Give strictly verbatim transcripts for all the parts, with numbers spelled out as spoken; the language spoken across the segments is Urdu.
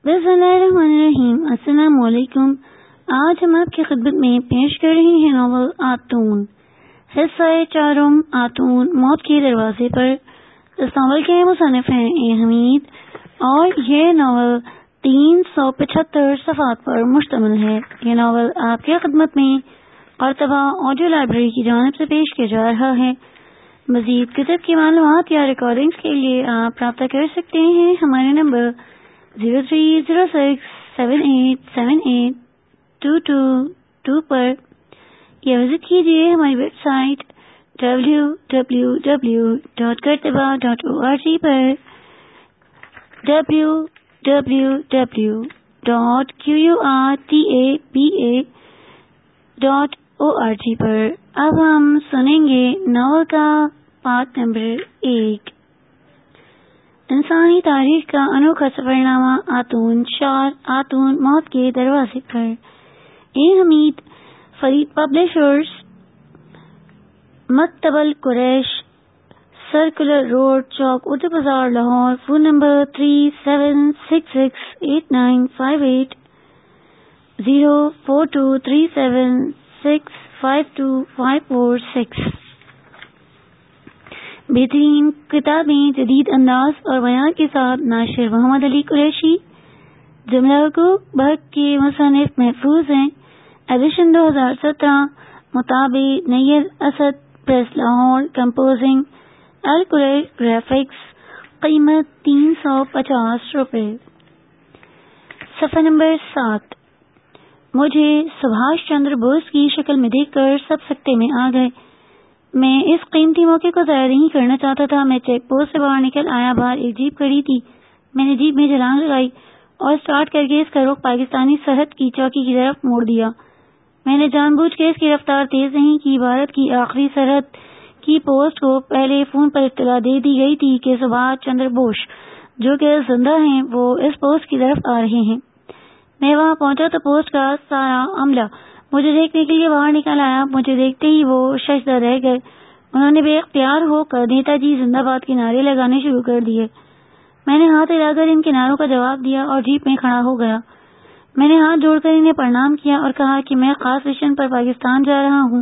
بسم اللہ الرحمن الرحیم۔ السلام علیکم۔ آج ہم آپ کی خدمت میں پیش کر رہے ہیں ناول آتون، حصہ چارم، آتون موت کے دروازے پر۔ اس ناول کے مصنف ہیں اے حمید اور یہ ناول تین سو پچہتر صفحات پر مشتمل ہے۔ یہ ناول آپ کی خدمت میں قرطبہ آڈیو لائبریری کی جانب سے پیش کیا جا رہا ہے۔ مزید کتب کی معلومات یا ریکارڈنگز کے لیے آپ رابطہ کر سکتے ہیں ہمارے number zero three zero six seven eight seven eight two two two پر، یا وزٹ کیجیے ہماری website W W W dot کرتبہ ڈاٹ او آر جی پر W W W dot Q U R T A P A dot O R G پر۔ اب ہم سنیں گے ناول کا پارٹ نمبر ایک، انسانی تاریخ کا انوکھا سفر نامہ آتون شار آتون موت کے دروازے پر۔ اے حمید فرید پبلشرز، مکتب القریش، سرکولر روڈ، چوک Urdu Bazaar, Lahore. Phone number three seven six six eight nine five eight zero four two three seven six five two five four six. بہترین کتابیں جدید انداز اور بیان کے ساتھ ناشر محمد علی قریشی، جملہ حقوق برق کے مصنف محفوظ ہیں۔ ایڈیشن دو ہزار سترہ، مطابق نیل اسد پریس، لاہور۔ کمپوزنگ القریش گرافکس، قیمت تین سو پچاس روپے۔ صفحہ نمبر سات۔ مجھے سبھاش چندر بوس کی شکل میں دیکھ کر سب سکتے میں آ گئے۔ میں اس قیمتی موقع کو ضائع نہیں کرنا چاہتا تھا۔ میں چیک پوسٹ سے باہر نکل آیا، باہر ایک جیپ کھڑی تھی۔ میں نے جیپ میں چھلانگ لگائی اور سٹارٹ کر کے اس کا رخ پاکستانی سرحد کی چوکی کی طرف موڑ دیا۔ میں نے جان بوجھ کے اس کی رفتار تیز نہیں کی۔ بھارت کی آخری سرحد کی پوسٹ کو پہلے فون پر اطلاع دے دی گئی تھی کہ سبھاش چندر بوس جو کہ زندہ ہیں وہ اس پوسٹ کی طرف آ رہے ہیں۔ میں وہاں پہنچا تو پوسٹ کا سارا عملہ مجھے دیکھنے کے لیے باہر نکل آیا۔ مجھے دیکھتے ہی وہ ششدر رہ گئے۔ انہوں نے بے اختیار ہو کر نیتا جی زندہ باد کے نعرے لگانے شروع کر دیے۔ میں نے ہاتھ ہلا کر ان کے نعروں کا جواب دیا اور جیپ میں کھڑا ہو گیا۔ میں نے ہاتھ جوڑ کر انہیں پرنام کیا اور کہا کہ میں خاص مشن پر پاکستان جا رہا ہوں،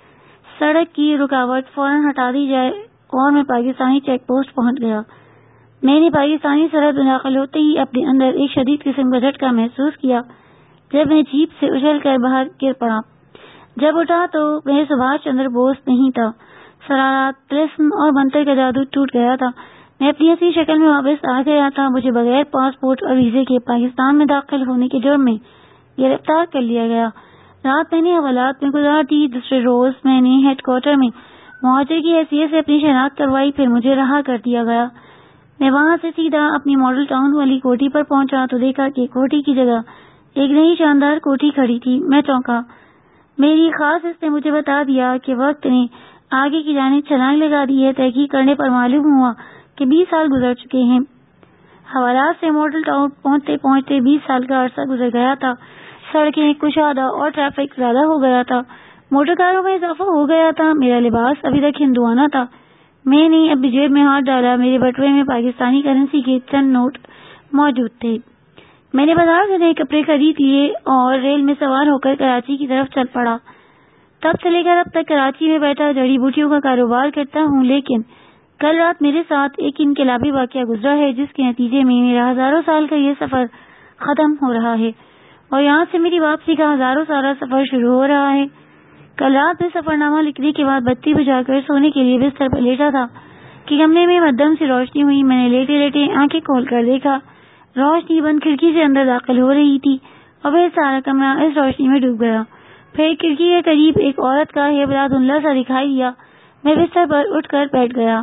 سڑک کی رکاوٹ فوراً ہٹا دی جائے، اور میں پاکستانی چیک پوسٹ پہنچ گیا۔ میں نے پاکستانی سرحد میں داخل ہوتے ہی اپنے اندر ایک شدید قسم کا جھٹکا محسوس کیا جب میں جیپ سے اچھل کر باہر گر پڑا۔ جب اٹھا تو میں سبھاش چندر بوس نہیں تھا۔ سرارات، طلسم اور منتر کا جادو ٹوٹ گیا تھا۔ میں اپنی اصلی شکل میں واپس آ گیا تھا۔ مجھے بغیر پاسپورٹ اور ویزے کے پاکستان میں داخل ہونے کے جرم میں گرفتار کر لیا گیا۔ رات میں نے حوالات میں گزار دی۔ دوسرے روز میں نے ہیڈ کوارٹر میں مہاجر کی حیثیت سے اپنی شناخت کروائی، پھر مجھے رہا کر دیا گیا۔ میں وہاں سے سیدھا اپنی ماڈل ٹاؤن والی کوٹھی پر پہنچا تو دیکھا کہ کوٹھی کی جگہ ایک نئی شاندار کوٹھی کھڑی تھی۔ میں چونکا۔ میری خاص اس نے مجھے بتا دیا کہ وقت نے آگے کی جانب چھلانگ لگا دی ہے۔ تحقیق کرنے پر معلوم ہوا کہ بیس سال گزر چکے ہیں۔ حوالات سے ماڈل ٹاؤن پہنچتے پہنچتے بیس سال کا عرصہ گزر گیا تھا۔ سڑکیں کشادہ اور ٹریفک زیادہ ہو گیا تھا۔ موٹر کاروں میں اضافہ ہو گیا تھا۔ میرا لباس ابھی تک ہندوانہ تھا۔ میں نے ابھی جیب میں ہاتھ ڈالا، میرے بٹوے میں پاکستانی کرنسی کے چند نوٹ موجود تھے۔ میں نے بازار سے نئے کپڑے خرید لیے اور ریل میں سوار ہو کر کراچی کی طرف چل پڑا۔ تب سے لے کر اب تک کراچی میں بیٹھا جڑی بوٹیوں کا کاروبار کرتا ہوں، لیکن کل رات میرے ساتھ ایک انقلابی واقعہ گزرا ہے جس کے نتیجے میں میرا ہزاروں سال کا یہ سفر ختم ہو رہا ہے اور یہاں سے میری واپسی کا ہزاروں سالہ سفر شروع ہو رہا ہے۔ کل رات میں سفر نامہ لکھنے کے بعد بتی بجھا کر سونے کے لیے بستر پر لیٹا تھا کہ کمرے میں مدھم سی روشنی ہوئی۔ میں نے لیٹے لیٹے آنکھیں کھول کر دیکھا، روشنی بند کھڑکی سے اندر داخل ہو رہی تھی اور پھر سارا کمرہ اس روشنی میں ڈوب گیا۔ پھر کھڑکی کے قریب ایک عورت کا ہیبلا دھندلا سا دکھائی دیا۔ میں بستر پر اٹھ کر بیٹھ گیا۔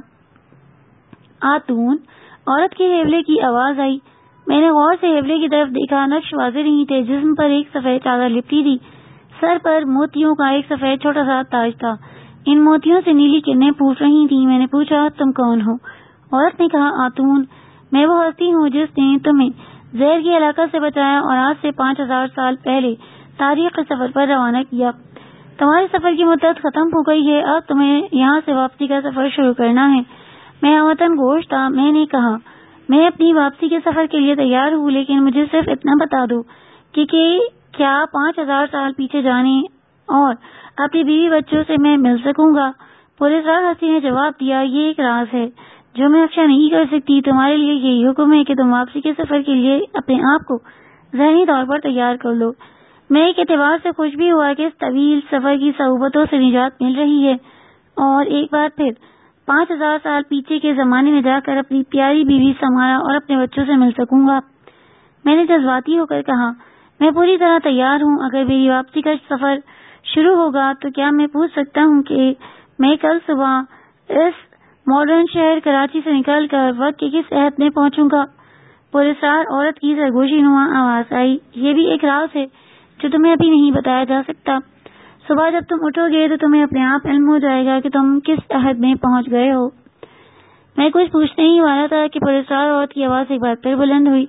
آتون، عورت کے ہیبلے کی آواز آئی۔ میں نے غور سے ہیبلے کی طرف دیکھا۔ نقش واضح نہیں تھے۔ جسم پر ایک سفید چادر لپٹی تھی۔ سر پر موتیوں کا ایک سفید چھوٹا سا تاج تھا۔ ان موتیوں سے نیلی کرنیں پھوٹ رہی تھیں۔ میں نے پوچھا، تم کون ہو؟ عورت نے کہا، آتون، میں وہ ہستی ہوں جس نے تمہیں زہر کے علاقہ سے بچایا اور آج سے پانچ ہزار سال پہلے تاریخ کے سفر پر روانہ کیا۔ تمہارے سفر کی مدت ختم ہو گئی ہے، اب تمہیں یہاں سے واپسی کا سفر شروع کرنا ہے۔ میں ہموطن گوش تھا۔ میں نے کہا، میں اپنی واپسی کے سفر کے لیے تیار ہوں، لیکن مجھے صرف اتنا بتا دو کہ کہ کیا پانچ ہزار سال پیچھے جانے اور اپنی بیوی بچوں سے میں مل سکوں گا؟ پراسرار ہستی نے جواب دیا، یہ ایک راز ہے جو میں افشا نہیں کر سکتی۔ تمہارے لیے یہی حکم ہے کہ تم واپسی کے سفر کے لیے اپنے آپ کو ذہنی طور پر تیار کر لو۔ میں ایک اعتبار سے خوش بھی ہوا کہ اس طویل سفر کی صعوبتوں سے نجات مل رہی ہے اور ایک بار پھر پانچ ہزار سال پیچھے کے زمانے میں جا کر اپنی پیاری بیوی سمارا اور اپنے بچوں سے مل سکوں گا۔ میں نے جذباتی ہو کر کہا، میں پوری طرح تیار ہوں۔ اگر میری واپسی کا سفر شروع ہوگا تو کیا میں پوچھ سکتا ہوں کہ میں کل صبح اس ماڈرن شہر کراچی سے نکل کر وقت کے کس عہد میں پہنچوں گا؟ پراسرار عورت کی سرگوشی نما آواز آئی، یہ بھی ایک راز ہے جو تمہیں ابھی نہیں بتایا جا سکتا۔ صبح جب تم اٹھو گے تو تمہیں اپنے آپ علم ہو جائے گا کہ تم کس عہد میں پہنچ گئے ہو۔ میں کچھ پوچھنے ہی والا تھا کہ پراسرار عورت کی آواز ایک بار پھر بلند ہوئی،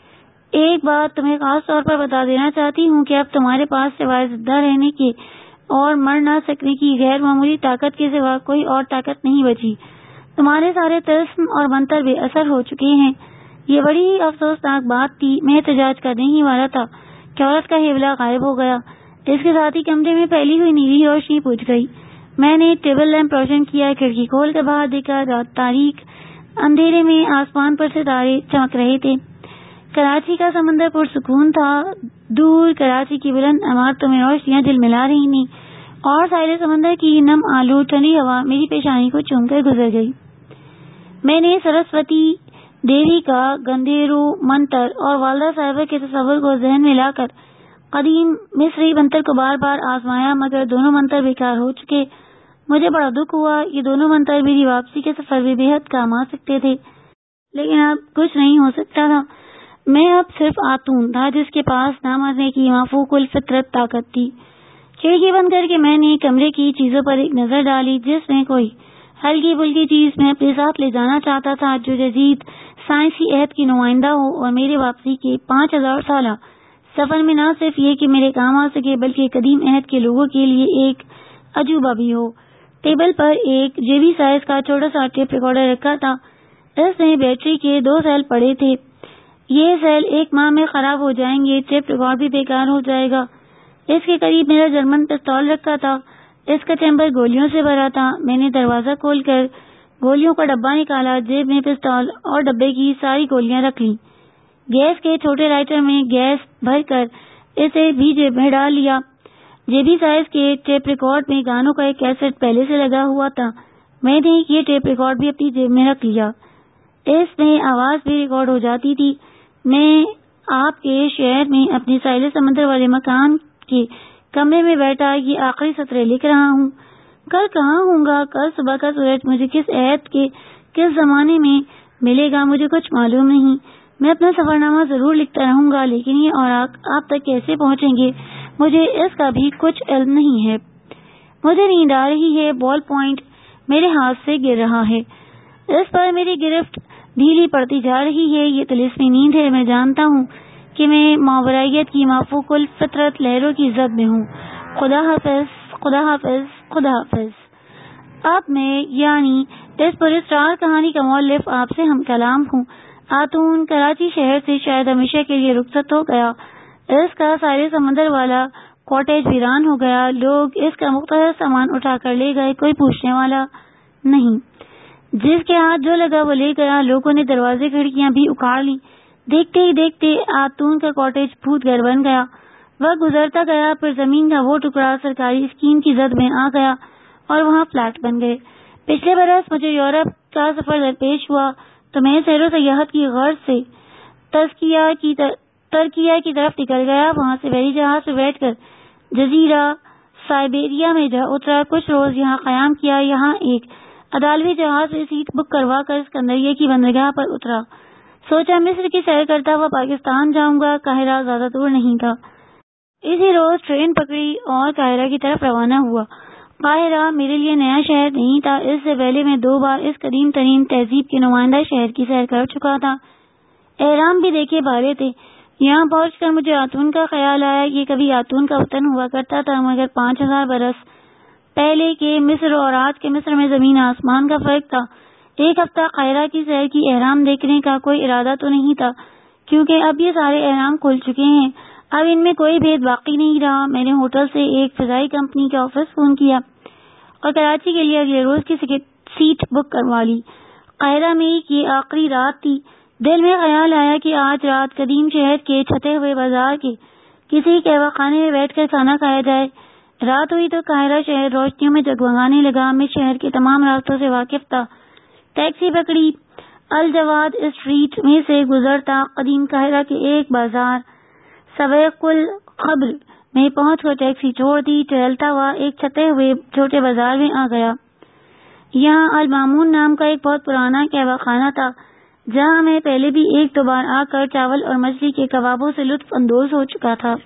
ایک بات تمہیں خاص طور پر بتا دینا چاہتی ہوں کہ اب تمہارے پاس سوائے زندہ رہنے کے اور مر نہ سکنے کی غیر معمولی طاقت کے سوا کوئی اور طاقت نہیں بچی۔ تمہارے سارے طلسم اور منتر بے اثر ہو چکے ہیں۔ یہ بڑی ہی افسوسناک بات تھی۔ میں احتجاج کرنے ہی والا تھا کہ عورت کا ہیبلا غائب ہو گیا۔ اس کے ساتھ ہی کمرے میں پھیلی ہوئی نیلی روشنی بجھ گئی۔ میں نے ٹیبل لیمپ روشن کیا، کھڑکی کھول کر باہر دیکھا۔ رات تاریک، اندھیرے میں آسمان پر ستارے چمک رہے تھے۔ کراچی کا سمندر پرسکون تھا۔ دور کراچی کی بلند عمارتوں میں روشنیاں جھلملا رہی تھیں اور ساحل سمندر کی نم آلود ٹھنڈی ہوا میری پیشانی کو چوم کر گزر گئی۔ میں نے سرسوتی دیوی کا گندھیرو منتر اور والدہ صاحبہ کے تصور کو ذہن میں لا کر قدیم مصری منتر کو بار بار آزمایا، مگر دونوں منتر بیکار ہو چکے۔ مجھے بڑا دکھ ہوا۔ یہ دونوں منتر میری واپسی کے سفر میں بے حد کام آ سکتے تھے، لیکن اب کچھ نہیں ہو سکتا تھا۔ میں اب صرف آتون تھا جس کے پاس نہ مرنے کی مافوق الفطرت طاقت تھی۔ کھڑکی بند کر کے میں نے کمرے کی چیزوں پر ایک نظر ڈالی، جس میں کوئی ہلکی پھلکی چیز میں اپنے ساتھ لے جانا چاہتا تھا جو جدید سائنسی عہد کی نمائندہ ہو اور میرے واپسی کے پانچ ہزار سالہ سفر میں نہ صرف یہ کہ میرے کام آ سکے بلکہ قدیم عہد کے لوگوں کے لیے ایک عجوبہ بھی ہو۔ ٹیبل پر ایک جیبی سائز کا چھوٹا سا ٹیپ ریکارڈر رکھا تھا۔ اس میں بیٹری کے دو سیل پڑے تھے۔ یہ سیل ایک ماہ میں خراب ہو جائیں گے، ٹیپ ریکارڈ بھی بیکار ہو جائے گا۔ اس کے قریب میرا جرمن پستول رکھا تھا۔ اس کا چیمبر گولیوں سے بھرا تھا۔ میں نے دروازہ کھول کر گولیوں کا ڈبہ نکالا، جیب میں پستول اور ڈبے کی ساری گولیاں رکھ لیں۔ گیس کے چھوٹے لائٹر میں گیس بھر کر اسے بھی جیب میں ڈال لیا۔ جیبی سائز کے ٹیپ ریکارڈ میں گانوں کا ایک کیسٹ پہلے سے لگا ہوا تھا۔ میں نے یہ ٹیپ ریکارڈ بھی اپنی جیب میں رکھ لیا۔ اس میں آواز بھی ریکارڈ ہو جاتی تھی۔ میں آپ کے شہر میں اپنے ساحل سمندر والے مکان کے کمرے میں بیٹھا یہ آخری سطریں لکھ رہا ہوں۔ کل کہاں ہوں گا، کل صبح کا سورج مجھے کس عہد کے کس زمانے میں ملے گا، مجھے کچھ معلوم نہیں۔ میں اپنا سفر نامہ ضرور لکھتا رہوں گا، لیکن یہ اوراق آپ تک کیسے پہنچیں گے مجھے اس کا بھی کچھ علم نہیں ہے۔ مجھے نیند آ رہی ہے۔ بال پوائنٹ میرے ہاتھ سے گر رہا ہے۔ اس پر میری گرفت ڈھیلی پڑتی جا رہی ہے۔ یہ طلسمی نیند ہے۔ میں جانتا ہوں کہ میں ماورائیت کی مافوق الفطرت لہروں کی زد میں ہوں۔ خدا حافظ، خدا حافظ، خدا حافظ۔ اب میں یعنی اس پراسرار کہانی کا مؤلف آپ سے ہم کلام ہوں۔ آتون کراچی شہر سے شاید ہمیشہ کے لیے رخصت ہو گیا۔ اس کا سارے سمندر والا کاٹیج ویران ہو گیا۔ لوگ اس کا مختصر سامان اٹھا کر لے گئے، کوئی پوچھنے والا نہیں۔ جس کے ہاتھ جو لگا وہ لے گیا۔ لوگوں نے دروازے کھڑکیاں بھی اکھاڑ لی۔ دیکھتے ہی دیکھتے آتون کا کاٹیج بھوت گھر بن گیا۔ وقت گزرتا گیا، پھر زمین کا وہ ٹکڑا سرکاری اسکیم کی زد میں آ گیا اور وہاں فلیٹ بن گئے۔ پچھلے برس مجھے یورپ کا سفر درپیش ہوا تو میں سیر و سیاحت کی غرض سے ترکیہ کی ترکیہ کی طرف نکل گیا۔ وہاں سے بحری جہاز میں بیٹھ کر جزیرہ سائبیریا میں جا اترا۔ کچھ روز یہاں قیام کیا۔ یہاں ایک عدالوی جہاز میں سیٹ بک کروا کر اسکندریہ کی بندرگاہ پر اترا۔ سوچا مصر کی سیر کرتا ہوا پاکستان جاؤں گا۔ قاہرہ زیادہ دور نہیں تھا۔ اسی روز ٹرین پکڑی اور قاہرہ کی طرف روانہ ہوا۔ قاہرہ میرے لیے نیا شہر نہیں تھا۔ اس سے پہلے میں دو بار اس قدیم ترین تہذیب کے نمائندہ شہر کی سیر کر چکا تھا۔ اہرام بھی دیکھے بھالے تھے۔ یہاں پہنچ کر مجھے آتون کا خیال آیا۔ یہ کبھی آتون کا وطن ہوا کرتا تھا، مگر پانچ ہزار برس پہلے کے مصر اور آج کے مصر میں زمین آسمان کا فرق تھا۔ ایک ہفتہ قاہرہ کی سیر کی احرام دیکھنے کا کوئی ارادہ تو نہیں تھا، کیونکہ اب یہ سارے احرام کھل چکے ہیں، اب ان میں کوئی بھید باقی نہیں رہا۔ میں نے ہوٹل سے ایک فضائی کمپنی کا آفس فون کیا اور کراچی کے لیے اگلے روز کی سیٹ بک کروا لی۔ قاہرہ میں یہ آخری رات تھی۔ دل میں خیال آیا کہ آج رات قدیم شہر کے چھتے ہوئے بازار کے کسی قہوہ خانے میں بیٹھ کر کھانا کھایا جائے۔ رات ہوئی تو قاہرہ شہر روشنیوں میں جگمگانے لگا۔ میں شہر کے تمام راستوں سے واقف تھا۔ ٹیکسی پکڑی، الجواد اسٹریٹ میں سے گزرتا قدیم قاہرہ کے ایک بازار سویق القبر میں پہنچ کر ٹیکسی چھوڑ دی، ٹہلتا ہوا ایک چھتے ہوئے چھوٹے بازار میں آ گیا۔ یہاں المامون نام کا ایک بہت پرانا قہوہ خانہ تھا، جہاں میں پہلے بھی ایک دو بار آ کر چاول اور مچھلی کے کبابوں سے لطف اندوز ہو چکا تھا۔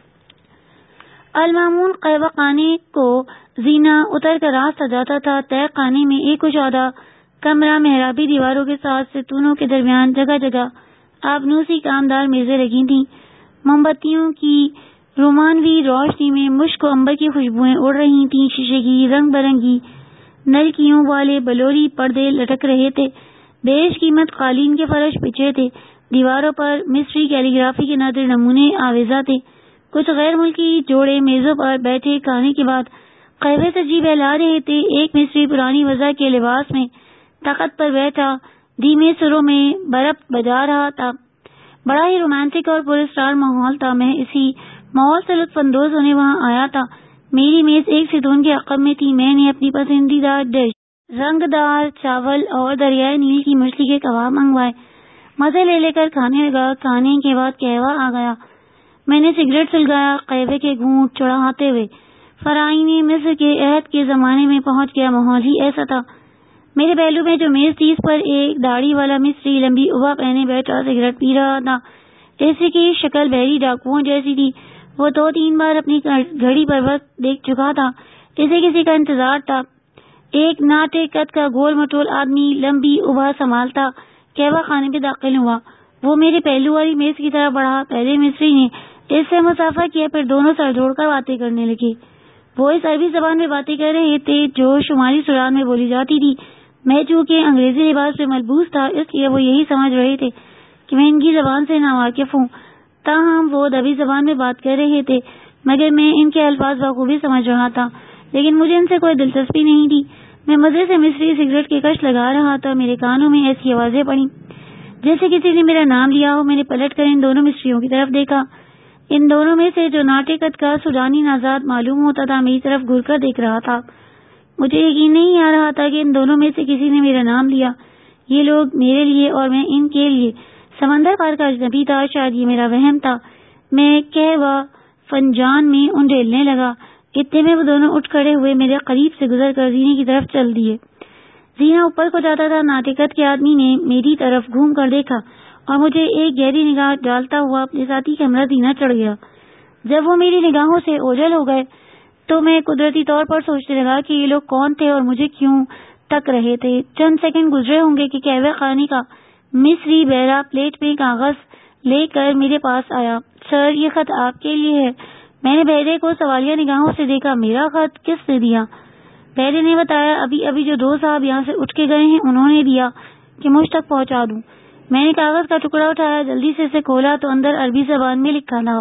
المامون قہوہ خانے کو زینہ اتر کر راستہ جاتا تھا۔ تہ خانے میں ایک کشادہ کمرہ محرابی دیواروں کے ساتھ ستونوں کے درمیان جگہ جگہ آبنوسی کامدار میزیں لگی تھیں۔ موم بتیوں کی رومانوی روشنی میں مشک و عنبر کی خوشبوئیں اڑ رہی تھیں۔ شیشے کی رنگ برنگی نلکیوں والے بلوری پردے لٹک رہے تھے۔ بیش قیمت قالین کے فرش بچھے تھے۔ دیواروں پر مصری کیلی گرافی کے نادر نمونے آویزاں تھے۔ کچھ غیر ملکی جوڑے میزوں پر بیٹھے کھانے کے بعد قہوے سے جی بہلا رہے تھے۔ ایک مصری پرانی وضع کے لباس میں تخت پر بیٹھا دھیمے سروں میں بربط بجا رہا تھا۔ بڑا ہی رومانٹک اور پراسرار ماحول تھا۔ میں اسی ماحول سے لطف اندوز ہونے وہاں آیا تھا۔ میری میز ایک ستون کے عقب میں تھی۔ میں نے اپنی پسندیدہ ڈش رنگ دار چاول اور دریائے نیل کی مچھلی کے کباب منگوائے۔ مزے لے لے کر کھانے لگا۔ کھانے کے بعد قہوہ آ گیا۔ میں نے سگریٹ سلگایا، قہوے کے گھونٹ چڑھاتے ہوئے فرعین مصر کے عہد کے زمانے میں پہنچ گیا۔ ماحول ہی ایسا تھا۔ میرے پہلو میں جو میز تھی، اس پر ایک داڑھی والا مصری لمبی ابا پہنے بیٹھا سگریٹ پی رہا تھا۔ اس کی شکل بحری ڈاکوؤں جیسی تھی۔ وہ دو تین بار اپنی گھڑی پر وقت دیکھ چکا تھا۔ اسے کسی کا انتظار تھا۔ ایک ناٹے قد کا گول مٹول آدمی لمبی ابا سنبھالتا قہوہ خانے میں داخل ہوا۔ وہ میرے پہلو والی میز کی طرف بڑھا۔ پہلے مصری نے اس سے مسافہ کیا، پھر دونوں سر جوڑ کر باتیں کرنے لگے۔ وہ اس عربی زبان میں باتیں کر رہے تھے جو شمالی سوڈان میں بولی جاتی تھی۔ میں چونکہ انگریزی لباس میں ملبوس تھا، اس لیے وہ یہی سمجھ رہے تھے کہ میں ان کی زبان سے ناواقف ہوں۔ تاہم وہ ادبی زبان میں بات کر رہے تھے، مگر میں ان کے الفاظ بخوبی سمجھ رہا تھا، لیکن مجھے ان سے کوئی دلچسپی نہیں تھی۔ میں مزے سے مصری سگریٹ کے کش لگا رہا تھا۔ میرے کانوں میں ایسی آوازیں پڑیں جیسے کسی نے میرا نام لیا ہو۔ میں نے پلٹ کر ان دونوں مصریوں کی طرف دیکھا۔ ان دونوں میں سے جو ناٹے قد کا سوڈانی نژاد معلوم ہوتا تھا میری طرف گھر کر دیکھ رہا تھا۔ مجھے یقین نہیں آ رہا تھا کہ ان دونوں میں سے کسی نے میرا نام لیا۔ یہ لوگ میرے لیے اور میں ان کے لیے سمندر پار کا اجنبی تھا۔ شاید یہ میرا وہم تھا۔ میں قہوہ فنجان میں انڈیلنے لگا۔ اتنے میں وہ دونوں اٹھ کھڑے ہوئے میرے قریب سے گزر کر زینے کی طرف چل دیے۔ زینہ اوپر کو جاتا تھا۔ ناٹے قد کے آدمی نے میری طرف گھوم کر دیکھا اور مجھے ایک گہری نگاہ ڈالتا ہوا اپنے ساتھی کمرہ زینہ چڑھ گیا۔ جب وہ میری نگاہوں سے اوجھل ہو گئے تو میں قدرتی طور پر سوچنے لگا کہ یہ لوگ کون تھے اور مجھے کیوں تک رہے تھے۔ چند سیکنڈ گزرے ہوں گے کہ قہوہ خانے کا مصری بہرا پلیٹ میں کاغذ لے کر میرے پاس آیا۔ سر، یہ خط آپ کے لیے ہے۔ میں نے بہرے کو سوالیہ نگاہوں سے دیکھا۔ میرا خط کس نے دیا؟ بہرے نے بتایا، ابھی ابھی جو دو صاحب یہاں سے اٹھ کے گئے ہیں انہوں نے دیا کہ مجھ تک پہنچا دوں۔ میں نے کاغذ کا ٹکڑا اٹھایا، جلدی سے اسے کھولا تو اندر عربی زبان میں لکھا تھا،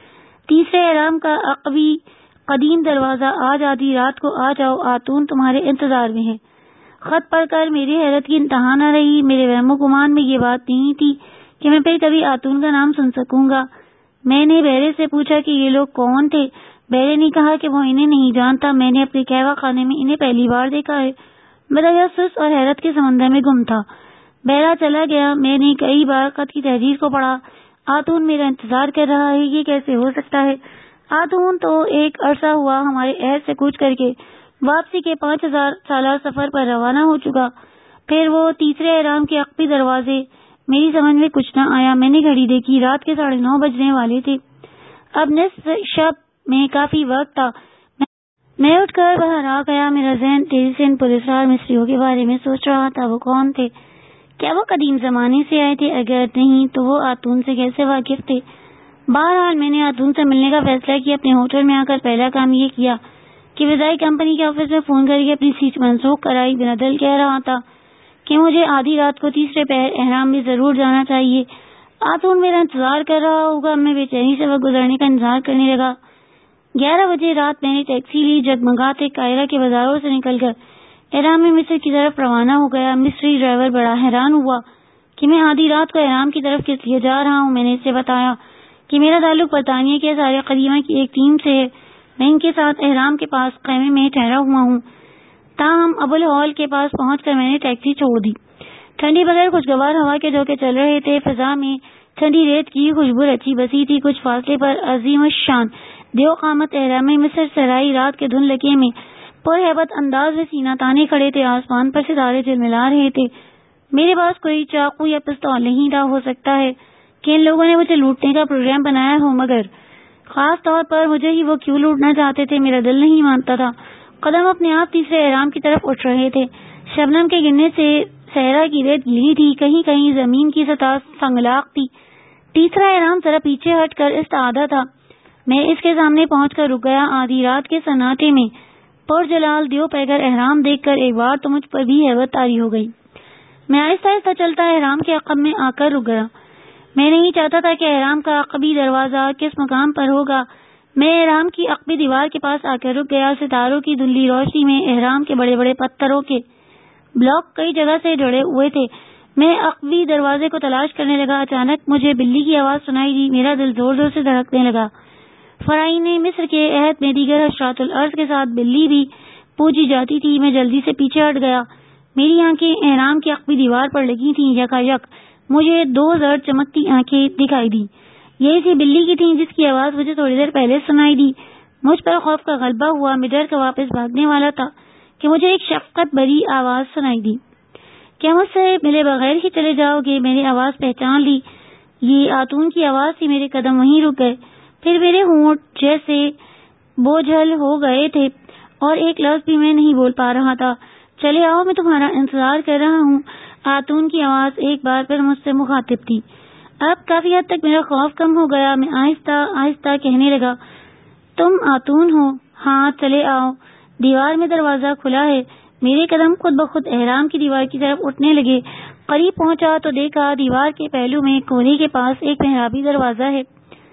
تیسرے احرام کا عقبی قدیم دروازہ، آج آدھی رات کو آ جاؤ، آتون تمہارے انتظار میں ہے۔ خط پڑھ کر میری حیرت کی انتہا نہ رہی۔ میرے وہم و گمان میں یہ بات نہیں تھی کہ میں پھر کبھی آتون کا نام سن سکوں گا۔ میں نے بہرے سے پوچھا کہ یہ لوگ کون تھے؟ بہرے نے کہا کہ وہ انہیں نہیں جانتا، میں نے اپنے قہوہ خانے میں انہیں پہلی بار دیکھا ہے۔ میں تجسس اور حیرت کے سمندر میں گم تھا۔ بہرا چلا گیا۔ میں نے کئی بار خط کی تحریر کو پڑھا۔ آتون میرا انتظار کر رہا ہے، یہ کیسے ہو سکتا ہے؟ آتون تو ایک عرصہ ہوا ہمارے عہد سے کوچ کر کے واپسی کے پانچ ہزار سالہ سفر پر روانہ ہو چکا۔ پھر وہ تیسرے احرام کے عقبی دروازے، میری سمجھ میں کچھ نہ آیا۔ میں نے گھڑی دیکھی، رات کے ساڑھے نو بجنے والے تھے۔ اب نصف شب میں کافی وقت تھا۔ میں اٹھ کر باہر آ گیا۔ میرا ذہن تیزی سے ان پراسرار مصریوں کے بارے میں سوچ رہا تھا۔ وہ کون تھے؟ کیا وہ قدیم زمانے سے آئے تھے؟ اگر نہیں تو وہ آتون سے کیسے واقف تھے؟ بہرحال میں نے آتون سے ملنے کا فیصلہ کیا۔ اپنے ہوٹل میں آ کر پہلا کام یہ کیا کہ فضائی کمپنی کے آفس میں فون کر کے اپنی سیٹ منسوخ کرائی۔ بنا دل کہہ رہا تھا کہ مجھے آدھی رات کو تیسرے پہر احرام میں ضرور جانا چاہیے. آتون میرا انتظار کر رہا ہوگا. میں بے چینی سے وقت گزرنے کا انتظار کرنے لگا. گیارہ بجے رات میں نے ٹیکسی لی. جگمگاتے قاہرہ کے بازاروں سے نکل کر احرام میں مصر کی طرف روانہ ہو گیا. مصری ڈرائیور بڑا حیران ہوا کہ میں آدھی رات کو احرام کی طرف کس لیے جا رہا ہوں. میں نے اسے بتایا کہ میرا تعلق برطانیہ کے سارے قدیمہ کی ایک ٹیم سے ہے. میں ان کے ساتھ احرام کے پاس خیمے میں ٹھہرا ہوا ہوں. تاہم ابوالہول کے پاس پہنچ کر میں نے ٹیکسی چھوڑ دی. ٹھنڈی بغیر خوشگوار ہوا کے جھونکے چل رہے تھے. فضا میں ٹھنڈی ریت کی خوشبو رچی بسی تھی. کچھ فاصلے پر عظیم الشان دیو قامت احرام مصر سرائی رات کے دھند لکے میں پر ہیبت انداز میں سینہ تانے کھڑے تھے. آسمان پر ستارے جلملا رہے تھے. میرے پاس کوئی چاقو یا پستول نہیں تھا. ہو سکتا ہے کہ ان لوگوں نے مجھے لوٹنے کا پروگرام بنایا ہو، مگر خاص طور پر مجھے ہی وہ کیوں لوٹنا چاہتے تھے میرا دل نہیں مانتا تھا. قدم اپنے آپ تیسرے احرام کی طرف اٹھ رہے تھے. شبنم کے گرنے سے صحرا کی ریت گیلی تھی. کہیں کہیں زمین کی سطح سنگلاق تھی. تیسرا احرام ذرا پیچھے ہٹ کر استعادہ تھا. میں اس کے سامنے پہنچ کر رک گیا. آدھی رات کے سناٹے میں پر جلال دیو پیگر احرام دیکھ کر ایک بار تو مجھ پر بھی ہیبت طاری ہو گئی. میں آہستہ آہستہ چلتا احرام کے عقب میں آ کر رک گیا. میں نہیں چاہتا تھا کہ احرام کا عقبی دروازہ کس مقام پر ہوگا. میں احرام کی عقبی دیوار کے پاس آ کر رک گیا. ستاروں کی دھندلی روشنی میں احرام کے بڑے بڑے پتھروں کے بلاک کئی جگہ سے جڑے ہوئے تھے. میں عقبی دروازے کو تلاش کرنے لگا. اچانک مجھے بلی کی آواز سنائی دی. میرا دل زور زور سے دھڑکنے لگا. فرائین مصر کے عہد میں دیگر حشرات الارض کے ساتھ بلی بھی پوجی جاتی تھی. میں جلدی سے پیچھے ہٹ گیا. میری آنکھیں احرام کی عقبی دیوار پر لگی تھیں. یکا یک مجھے دو زرد چمکتی آنکھیں دکھائی دی. یہ اسی بلی کی تھیں جس کی آواز مجھے تھوڑی دیر پہلے سنائی دی. مجھ پر خوف کا غلبہ ہوا. میں ڈر کر واپس بھاگنے والا تھا کہ مجھے ایک شفقت بھری آواز سنائی دی. کیا مجھ سے ملے بغیر ہی چلے جاؤ گے؟ میں نے آواز پہچان لی. یہ آتون کی آواز تھی. میرے قدم وہیں رک گئے. پھر میرے ہونٹ جیسے بوجھل ہو گئے تھے اور ایک لفظ بھی میں نہیں بول پا رہا تھا. چلے آؤ، میں تمہارا انتظار کر رہا ہوں. آتون کی آواز ایک بار پھر مجھ سے مخاطب تھی. اب کافی حد تک میرا خوف کم ہو گیا. میں آہستہ آہستہ کہنے لگا، تم آتون ہو؟ ہاں، چلے آؤ. دیوار میں دروازہ کھلا ہے. میرے قدم خود بخود احرام کی دیوار کی طرف اٹھنے لگے. قریب پہنچا تو دیکھا دیوار کے پہلو میں کونے کے پاس ایک محرابی دروازہ ہے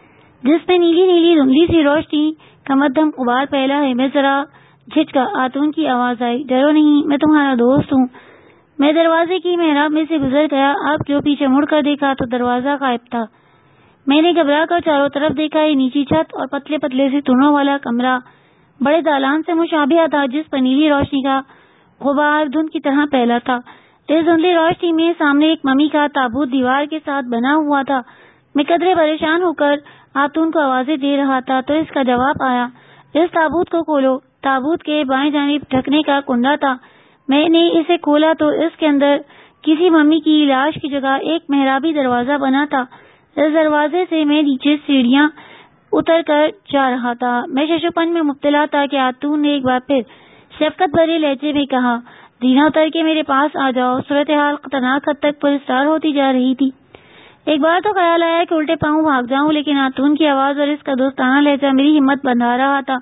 جس میں نیلی نیلی دھندلی سی روشنی کا مدھم غبار پھیلا ہے. میں ذرا جھجکا. آتون کی آواز آئی، ڈرو نہیں، میں تمہارا دوست ہوں. میں دروازے کی محراب میں سے گزر گیا. اب جو پیچھے مڑ کر دیکھا تو دروازہ غائب تھا. میں نے گھبرا کر چاروں طرف دیکھا. یہ نیچی چھت اور پتلے پتلے سے تنوں والا کمرہ بڑے دالان سے مشابہ تھا جس پر نیلی روشنی کا غبار دھند کی طرح پھیلا تھا. اس دھندلی روشنی میں سامنے ایک ممی کا تابوت دیوار کے ساتھ بنا ہوا تھا. میں قدرے پریشان ہو کر آتون کو آوازیں دے رہا تھا تو اس کا جواب آیا، اس تابوت کو کھولو. تابوت کے بائیں جانب ڈھکنے کا کنڈا تھا. میں نے اسے کھولا تو اس کے اندر کسی ممی کی لاش کی جگہ ایک محرابی دروازہ بنا تھا. اس دروازے سے میں نیچے سیڑھیاں اتر کر جا رہا تھا. میں ششوپن میں مبتلا تھا کہ آتون نے ایک بار پھر شفقت بھرے لہجے میں کہا، زینہ اتر کے میرے پاس آ جاؤ. صورتحال خطرناک حد تک پراسرار ہوتی جا رہی تھی. ایک بار تو خیال آیا کہ الٹے پاؤں بھاگ جاؤں، لیکن آتون کی آواز اور اس کا دوستانہ لہجہ میری ہمت بندھا رہا تھا.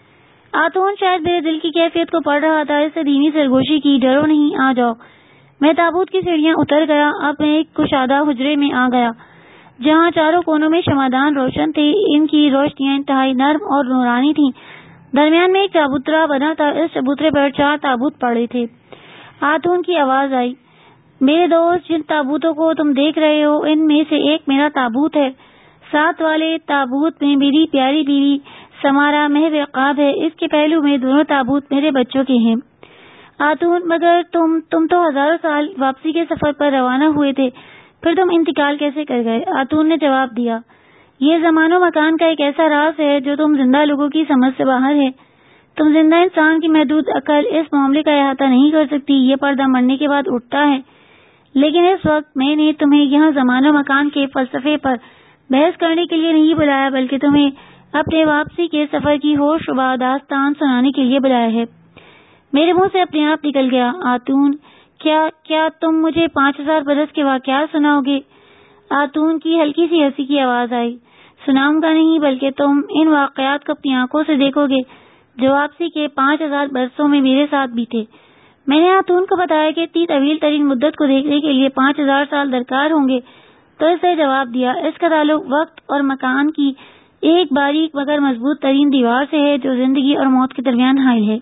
آتون شاید میرے دل کی کیفیت کو پڑھ رہا تھا. اس سے دھیمی سرگوشی کی، ڈرو نہیں، آ جاؤ. میں تابوت کی سیڑھیاں اتر گیا. اب میں ایک کشادہ حجرے میں آ گیا جہاں چاروں کونوں میں شمعدان روشن تھے. ان کی روشنیاں انتہائی نرم اور نورانی تھیں. درمیان میں ایک چبوترا بنا تھا. اس چبوترے پر چار تابوت پڑے تھے. آتون کی آواز آئی، میرے دوست، جن تابوتوں کو تم دیکھ رہے ہو ان میں سے ایک میرا تابوت ہے. ساتھ والے تابوت میں میری پیاری بیوی سمارا محو عقاب ہے. اس کے پہلو میں دونوں تابوت میرے بچوں کے ہیں. آتون، مگر تم تم تو ہزاروں سال واپسی کے سفر پر روانہ ہوئے تھے، پھر تم انتقال کیسے کر گئے؟ آتون نے جواب دیا، یہ زمان و مکان کا ایک ایسا راز ہے جو تم زندہ لوگوں کی سمجھ سے باہر ہے. تم زندہ انسان کی محدود عقل اس معاملے کا احاطہ نہیں کر سکتی. یہ پردہ مرنے کے بعد اٹھتا ہے. لیکن اس وقت میں نے تمہیں یہاں زمان و مکان کے فلسفے پر بحث کرنے کے لیے نہیں بلایا، بلکہ تمہیں اپنے واپسی کے سفر کی ہوش ربا داستان سنانے کے لیے بلایا ہے. میرے منہ سے اپنے آپ نکل گیا، آتون، کیا کیا تم مجھے پانچ ہزار برس کے واقعات سناؤ گے؟ آتون کی ہلکی سی ہنسی کی آواز آئی، سناؤں گا نہیں، بلکہ تم ان واقعات کو اپنی آنکھوں سے دیکھو گے جو واپسی کے پانچ ہزار برسوں میں میرے ساتھ بھی تھے. میں نے خاتون کو بتایا کہ اتنی طویل ترین مدت کو دیکھنے کے لیے پانچ ہزار سال درکار ہوں گے، تو اس نے جواب دیا، اس کا تعلق وقت اور مکان کی ایک باریک مگر مضبوط ترین دیوار سے ہے جو زندگی اور موت کے درمیان حائل ہے۔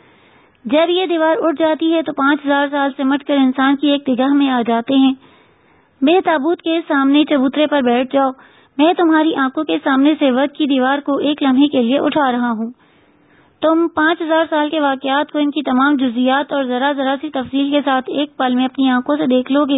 جب یہ دیوار اٹھ جاتی ہے تو پانچ ہزار سال سمٹ کر انسان کی ایک نگاہ میں آ جاتے ہیں۔ میرے تابوت کے سامنے چبوترے پر بیٹھ جاؤ، میں تمہاری آنکھوں کے سامنے سے وقت کی دیوار کو ایک لمحے کے لیے اٹھا رہا ہوں۔ تم پانچ ہزار سال کے واقعات کو ان کی تمام جزیات اور ذرا ذرا سی تفصیل کے ساتھ ایک پل میں اپنی آنکھوں سے دیکھ لو گے۔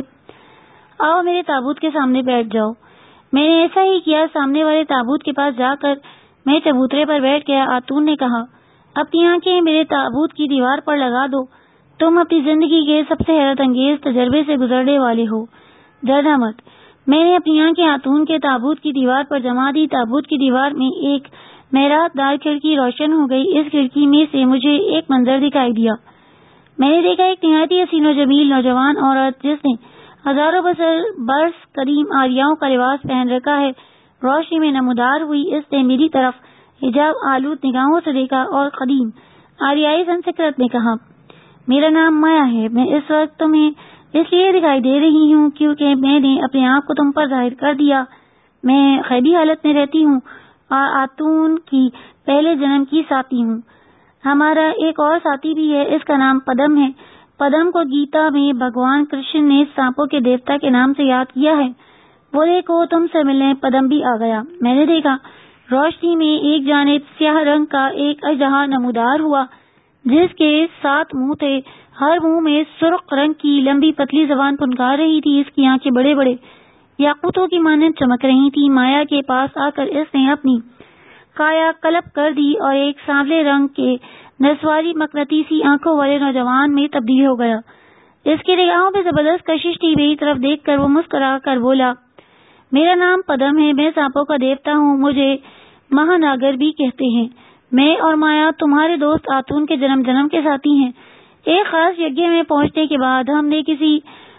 آؤ میرے تابوت کے سامنے بیٹھ جاؤ۔ میں نے ایسا ہی کیا، سامنے والے تابوت کے پاس جا کر میں چبوترے پر بیٹھ گیا۔ خاتون نے کہا، اپنی آنکھیں میرے تابوت کی دیوار پر لگا دو، تم اپنی زندگی کے سب سے حیرت انگیز تجربے سے گزرنے والے ہو، ڈرنا مت۔ میں نے اپنی آنکھیں خاتون کے تابوت کی دیوار پر جما دی۔ تابوت کی دیوار میں ایک محراب دار کھڑکی روشن ہو گئی۔ اس کھڑکی میں سے مجھے ایک منظر دکھائی دیا۔ میں نے دیکھا ایک نہایت ہی حسین و جمیل نوجوان عورت جس نے ہزاروں برس قدیم آریاؤں کا لباس پہن رکھا ہے، روشنی میں نمودار ہوئی۔ اس نے میری طرف حجاب آلود نگاہوں سے دیکھا اور قدیم آریائی سنسکرت میں کہا، میرا نام مایا ہے، میں اس وقت تمہیں اس لیے دکھائی دے رہی ہوں کیونکہ میں نے اپنے آپ کو تم پر ظاہر کر دیا۔ میں غیبی حالت میں رہتی ہوں اور خاتون کی پہلے جنم کی ساتھی ہوں۔ ہمارا ایک اور ساتھی بھی ہے، اس کا نام پدم ہے۔ پدم کو گیتا میں بھگوان کرشن نے سانپوں کے دیوتا کے نام سے یاد کیا ہے۔ وہ دیکھو، تم سے ملنے پدم بھی آ گیا۔ میں نے دیکھا روشنی میں ایک جانب سیاہ رنگ کا ایک اژدہا نمودار ہوا جس کے سات منہ تھے، ہر منہ میں سرخ رنگ کی لمبی پتلی زبان پھنکار رہی تھی۔ اس کی آنکھیں بڑے بڑے یاقوتوں کی مانند چمک رہی تھی۔ مایا کے پاس آ کر اس نے اپنی کایا کلپ کر دی اور ایک سانولے رنگ کے نسواری مقناطیسی آنکھوں والے نوجوان میں تبدیل ہو گیا۔ اس کی نگاہوں پہ زبردست کشش تھی۔ میری طرف دیکھ کر وہ مسکرا کر بولا، میرا نام پدم ہے، میں سانپوں کا دیوتا ہوں، مجھے مہاناگر بھی کہتے ہیں۔ میں اور مایا تمہارے دوست خاتون کے جنم جنم کے ساتھی ہیں۔ ایک خاص یگیہ میں پہنچنے کے بعد ہم نے کسی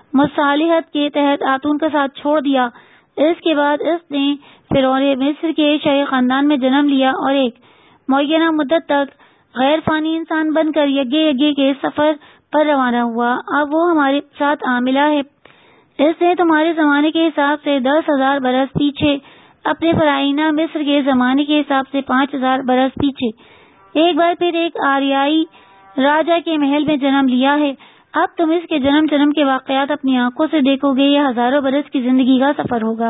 مصالحت کے تحت خاتون کا ساتھ چھوڑ دیا۔ اس کے بعد اس نے فرعون مصر کے شاہی خاندان میں جنم لیا اور ایک معینہ مدت تک غیر فانی انسان بن کر یگے یگے کے سفر پر روانہ ہوا۔ اب وہ ہمارے ساتھ عاملہ ہے۔ اس نے تمہارے زمانے کے حساب سے دس ہزار برس پیچھے، اپنے فرعونیہ مصر کے زمانے کے حساب سے پانچ ہزار برس پیچھے ایک بار پھر ایک آریائی راجا کے محل میں جنم لیا ہے۔ اب تم اس کے جنم جنم کے واقعات اپنی آنکھوں سے دیکھو گے۔ یہ ہزاروں برس کی زندگی کا سفر ہوگا۔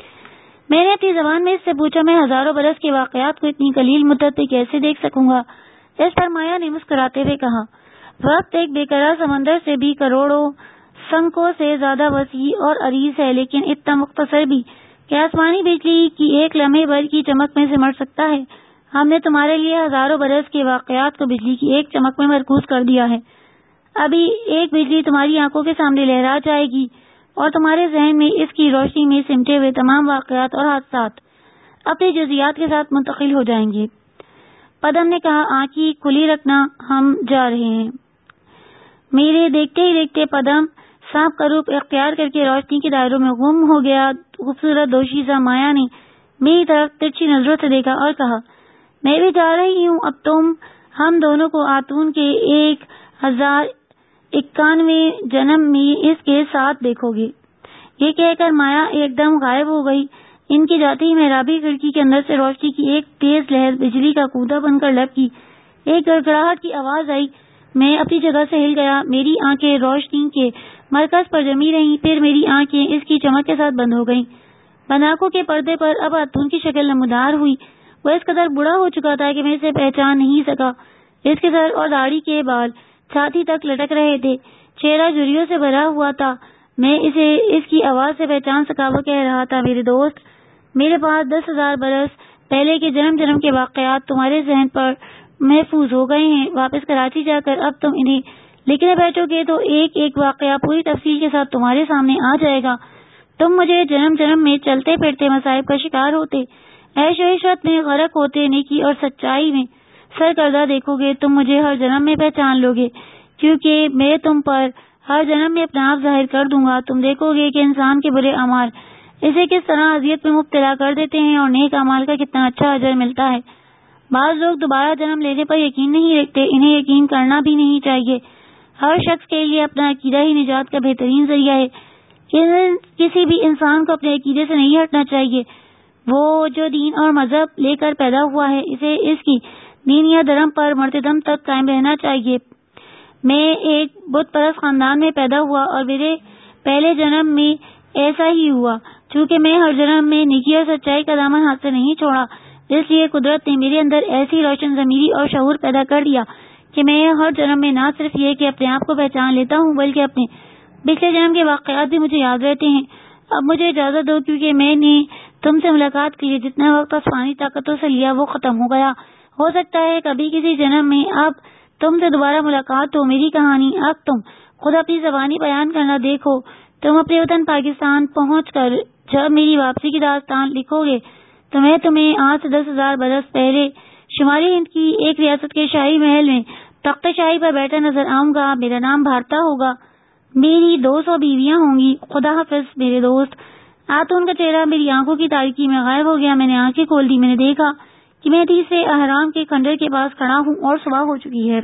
میں نے اپنی زبان میں اس سے پوچھا، میں ہزاروں برس کے واقعات کو اتنی قلیل مدت میں کیسے دیکھ سکوں گا؟ اس پر مایا نے مسکراتے ہوئے کہا، وقت ایک بے قرار سمندر سے بھی کروڑوں سنکوں سے زیادہ وسیع اور عریض ہے، لیکن اتنا مختصر بھی کہ آسمانی بجلی کی ایک لمحے بھر کی چمک میں سمٹ سکتا ہے۔ ہم نے تمہارے لیے ہزاروں برس کے واقعات کو بجلی کی ایک چمک میں مرکوز کر دیا ہے۔ ابھی ایک بجلی تمہاری آنکھوں کے سامنے لہرا جائے گی اور تمہارے ذہن میں اس کی روشنی میں سمٹے ہوئے تمام واقعات اور حادثات اپنی جزیات کے ساتھ منتقل ہو جائیں گے۔ پدم نے کہا، آنکھیں کھلی رکھنا، ہم جا رہے ہیں۔ میرے دیکھتے ہی دیکھتے پدم سانپ کا روپ اختیار کر کے روشنی کے دائروں میں گم ہو گیا۔ خوبصورت دوشیزہ مایا نے میری طرف ترچھی نظروں سے دیکھا اور کہا، میں بھی جا رہی ہوں، اب تم ہم دونوں کو خاتون کے ایک ہزار اکانوے جنم میں اس کے ساتھ دیکھو گے۔ یہ کہہ کر مایا ایک دم غائب ہو گئی۔ ان کی جاتی ہی محرابی کھڑکی کے اندر سے روشنی کی ایک تیز لہر بجلی کا کودا بن کر لپکی۔ ایک گڑگڑاہٹ کی آواز آئی، میں اپنی جگہ سے ہل گیا۔ میری آنکھیں روشنی کے مرکز پر جمی رہیں، پھر میری آنکھیں اس کی چمک کے ساتھ بند ہو گئیں۔ بند آنکھوں کے پردے پر اب خاتون کی شکل نمودار ہوئی۔ وہ اس قدر بوڑھا ہو چکا تھا کہ میں اسے پہچان نہیں سکا۔ اس کے سر اور داڑھی کے بال چھاتی تک لٹک رہے تھے، چہرہ جھریوں سے بھرا ہوا تھا۔ میں اسے اس کی آواز سے پہچان سکا۔ وہ کہہ رہا تھا، میرے دوست، میرے پاس دس ہزار برس پہلے کے جنم جنم کے واقعات تمہارے ذہن پر محفوظ ہو گئے ہیں۔ واپس کراچی جا کر اب تم انہیں لکھنے بیٹھو گے تو ایک ایک واقعہ پوری تفصیل کے ساتھ تمہارے سامنے آ جائے گا۔ تم مجھے جنم جنم میں چلتے پھرتے مصائب کا شکار ہوتے، عیش و عشرت میں غرق ہوتے، نیکی اور سچائی میں سرکردہ دیکھو گے۔ تم مجھے ہر جنم میں پہچان لو گے کیونکہ میں تم پر ہر جنم میں اپنا آپ ظاہر کر دوں گا۔ تم دیکھو گے کہ انسان کے برے اعمال اسے کس طرح اذیت میں مبتلا کر دیتے ہیں اور نیک اعمال کا کتنا اچھا اجر ملتا ہے۔ بعض لوگ دوبارہ جنم لینے پر یقین نہیں رکھتے، انہیں یقین کرنا بھی نہیں چاہیے۔ ہر شخص کے لیے اپنا عقیدہ ہی نجات کا بہترین ذریعہ ہے. کسی بھی انسان کو اپنے عقیدے سے نہیں ہٹنا چاہیے. وہ جو دین اور مذہب لے کر پیدا ہوا ہے اسے اس کی دین یا دھرم پر مرتے دم تک قائم رہنا چاہیے. میں ایک بت پرست خاندان میں پیدا ہوا اور میرے پہلے جنم میں ایسا ہی ہوا. چونکہ میں ہر جنم میں نیکی اور سچائی کا دامن ہاتھ سے نہیں چھوڑا، اس لیے قدرت نے میرے اندر ایسی روشن ضمیری اور شعور پیدا کر دیا کہ میں ہر جنم میں نہ صرف یہ کہ اپنے آپ کو پہچان لیتا ہوں بلکہ اپنے پچھلے جنم کے واقعات بھی مجھے یاد رہتے ہیں. اب مجھے اجازت دو، کیونکہ میں نے تم سے ملاقات کے لیے جتنا وقت آسمانی طاقتوں سے لیا وہ ختم ہو گیا. ہو سکتا ہے کبھی کسی جنم میں اب تم سے دوبارہ ملاقات ہو. میری کہانی اب تم خود اپنی زبانی بیان کرنا دیکھو. تم اپنے وطن پاکستان پہنچ کر جب میری واپسی کی داستان لکھو گے تو میں تمہیں آج سے دس ہزار برس پہلے شمالی ہند کی ایک ریاست کے شاہی محل میں تخت شاہی پر بیٹھا نظر آؤں گا. میرا نام بھارتا ہوگا. میری دو سو بیویاں ہوں گی. خدا حافظ میرے دوست. آتون کا چہرہ میری آنکھوں کی تاریکی میں غائب ہو گیا. میں نے آنکھیں کھول دی. میں نے دیکھا کہ میں تیسرے احرام کے کھنڈر کے پاس کھڑا ہوں اور صبح ہو چکی ہے.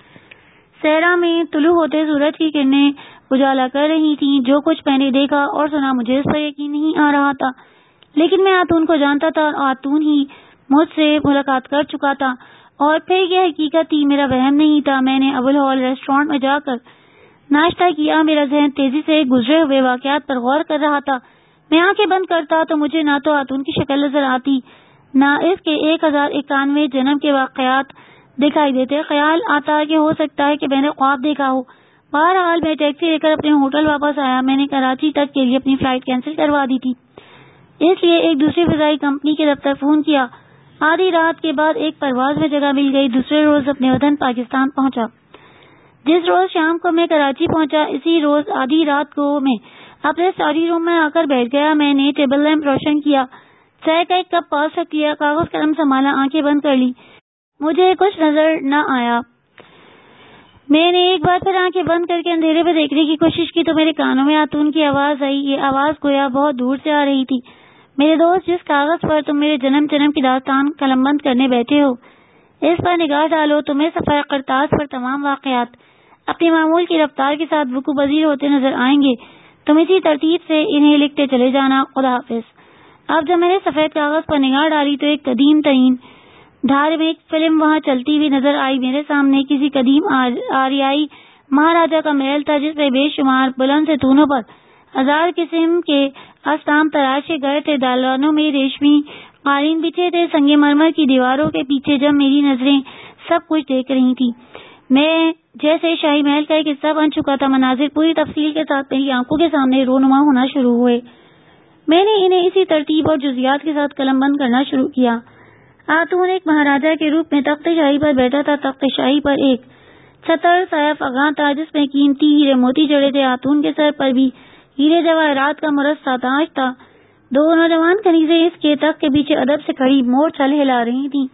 صحرا میں طلوع ہوتے سورج کی کرنیں اجالا کر رہی تھیں. جو کچھ میں نے دیکھا اور سنا مجھے اس پر یقین نہیں آ رہا تھا، لیکن میں آتون کو جانتا تھا اور آتون ہی مجھ سے ملاقات کر چکا تھا. اور پھر یہ حقیقت تھی، میرا وہم نہیں تھا. میں نے ابو الہول ریسٹورانٹ میں جا کر ناشتہ کیا. میرا ذہن تیزی سے گزرے ہوئے واقعات پر غور کر رہا تھا. میں آنکھیں بند کرتا تو مجھے نہ تو آتون کی شکل نظر آتی نہ اس کے ایک ہزار اکانوے جنم کے واقعات دکھائی دیتے. خیال آتا کہ ہو سکتا ہے کہ میں نے خواب دیکھا ہو. بہرحال میں ٹیکسی لے کر اپنے ہوٹل واپس آیا. میں نے کراچی تک کے لیے اپنی فلائٹ کینسل کروا دی تھی، اس لیے ایک دوسری فضائی کمپنی کے دفتر فون کیا. آدھی رات کے بعد ایک پرواز میں جگہ مل گئی. دوسرے روز اپنے وطن پاکستان پہنچا. جس روز شام کو میں کراچی پہنچا اسی روز آدھی رات کو میں اپنے اسٹڈی روم میں آ کر بیٹھ گیا. میں نے ٹیبل لیمپ روشن کیا، چائے کا ایک کپ پاس رکھ لیا، کاغذ قلم سنبھالا، آنکھیں بند کر لی. مجھے کچھ نظر نہ آیا. میں نے ایک بار پھر آنکھیں بند کر کے اندھیرے پہ دیکھنے کی کوشش کی تو میرے کانوں میں آتون کی آواز آئی. یہ آواز گویا بہت دور سے آ رہی تھی. میرے دوست، جس کاغذ پر تم میرے جنم جنم کی داستان قلم بند کرنے بیٹھے ہو اس پر نگاہ ڈالو. تمہیں صفحہ کرتاس پر تمام واقعات اپنی معمول کی رفتار کے ساتھ وقوع پذیر ہوتے نظر آئیں گے. تم اسی ترتیب سے انہیں لکھتے چلے جانا. خدا حافظ. اب جب میں نے سفید کاغذ پر نگاہ ڈالی تو ایک قدیم ترین دھارمک فلم وہاں چلتی ہوئی نظر آئی. میرے سامنے کسی قدیم آریائی مہاراجا کا محل تھا جس میں بے شمار بلند ستونوں پر ہزار قسم کے استام تراشے گئے تھے. دالانوں میں ریشمی قالین بچھے تھے. سنگ مرمر کی دیواروں کے پیچھے جب میری نظریں سب کچھ دیکھ رہی تھی میں جیسے شاہی محل کا ایک حصہ بن چکا تھا. مناظر پوری تفصیل کے ساتھ میری آنکھوں کے سامنے رونما ہونا شروع ہوئے. میں نے انہیں اسی ترتیب اور جزیات کے ساتھ قلم بند کرنا شروع کیا. آتون ایک مہاراجا کے روپ میں تخت شاہی پر بیٹھا تھا. تخت شاہی پر ایک چھتر سایہ فغاں تھا جس میں قیمتی ہیرے موتی جڑے تھے. آتون کے سر پر بھی ہیرے جواہرات کا مرصع تاج تھا. دو نوجوان کنیزیں اس کے تخت کے پیچھے ادب سے کھڑی مور چھل ہلا رہی تھیں.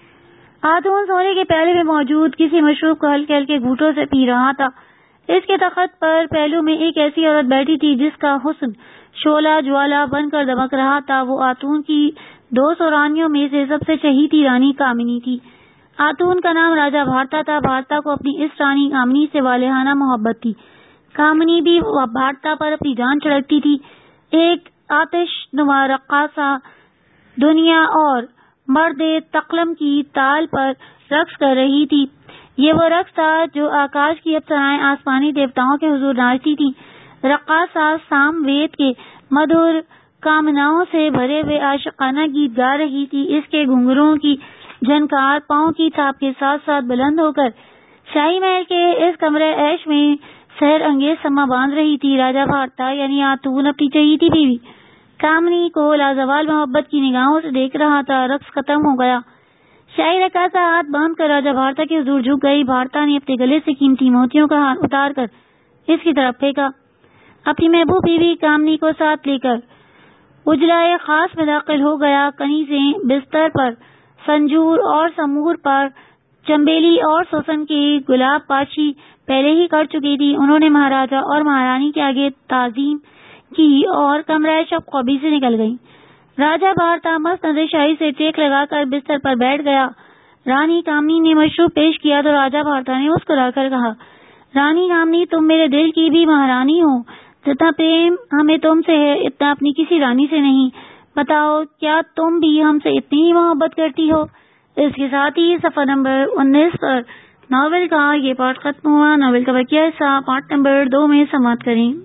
آتون سونے کے پیالے میں موجود کسی مشروب کو ہلکے ہلکے گھونٹوں سے پی رہا تھا. اس کے تخت پر پہلو میں ایک ایسی عورت بیٹھی تھی جس کا حسن شعلہ جوالا بن کر دمک رہا تھا. وہ آتون کی دو سو رانیوں میں سے سب سے چہیتی رانی کامنی تھی. آتون کا نام راجا بھارتا تھا. بھارتا کو اپنی اس رانی کامنی سے والہانہ محبت تھی. کامنی بھی بھارتا پر اپنی جان چھڑکتی تھی. ایک آتش نما رقاصہ دنیا اور مرد تقلم کی تال پر رقص کر رہی تھی. یہ وہ رقص تھا جو آکاش کی اپسرائیں آسمانی دیوتاؤں کے حضور ناچتی تھی. رقاصہ سام وید کے مدھر کامناؤں سے بھرے ہوئے عاشقانہ گیت گا رہی تھی. اس کے گھنگروں کی جھنکار پاؤں کی تھاپ کے ساتھ ساتھ بلند ہو کر شاہی محل کے اس کمرے عیش میں سحر انگیز سما باندھ رہی تھی. راجا بھارتا یعنی آتون اپنی چہیتی بیوی کامنی کو لازوال محبت کی نگاہوں سے دیکھ رہا تھا. رقص ختم ہو گیا. شاہی رقاصہ ہاتھ باندھ کر راجا بھارتا کے حضور جھک گئی. بھارتا نے اپنے گلے سے قیمتی موتیوں کا ہار اتار کر اس کی طرف پھینکا. اپنی محبوب بیوی کامنی کو ساتھ لے کر اجلائے خاص میں داخل ہو گیا. کنیزیں بستر پر سنجور اور سمور پر چمبیلی اور سوسن کی گلاب پاشی پہلے ہی کر چکی تھی. انہوں نے مہاراجا اور مہارانی کے آگے تعظیم کی اور کمرہ شب خوابی سے نکل گئی. راجا بھارتا مست نظر شاہی سے ٹیک لگا کر بستر پر بیٹھ گیا. رانی کامنی نے مشروب پیش کیا تو راجا بھارتا نے مسکرا کر کہا، رانی گامنی، تم میرے دل کی بھی مہارانی ہو. جتنا پریم ہمیں تم سے ہے اتنا اپنی کسی رانی سے نہیں. بتاؤ کیا تم بھی ہم سے اتنی ہی محبت کرتی ہو؟ اس کے ساتھ ہی صفحہ نمبر انیس پر ناول کا یہ پارٹ ختم ہوا. ناول کا بقیہ حصہ پارٹ نمبر دو میں سماعت کریں.